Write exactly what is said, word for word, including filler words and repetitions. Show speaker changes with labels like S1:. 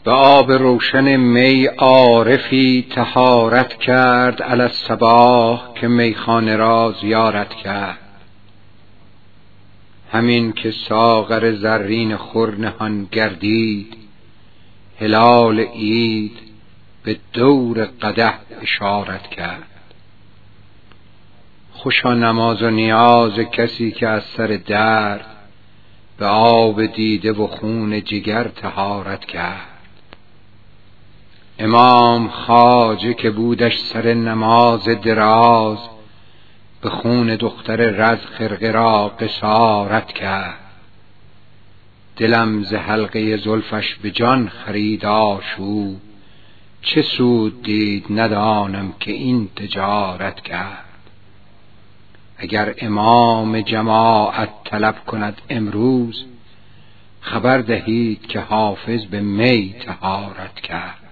S1: به آب روشن می عارفی طهارت کرد علی الصباح که میخانه را زیارت کرد. همین که ساغر زرین خور نهان گردید، هلال عید به دور قدح اشارت کرد. خوشا نماز و نیاز کسی که از سر درد به آب دیده و خون جگر طهارت کرد. امام خواجه که بودش سر نماز دراز، به خون دختر رز خرقه را قصارت کرد. دلم ز حلقه زلفش به جان خرید آشوب، چه سود دید ندانم که این تجارت کرد. اگر امام جماعت طلب کند امروز، خبر دهید که حافظ به می طهارت کرد.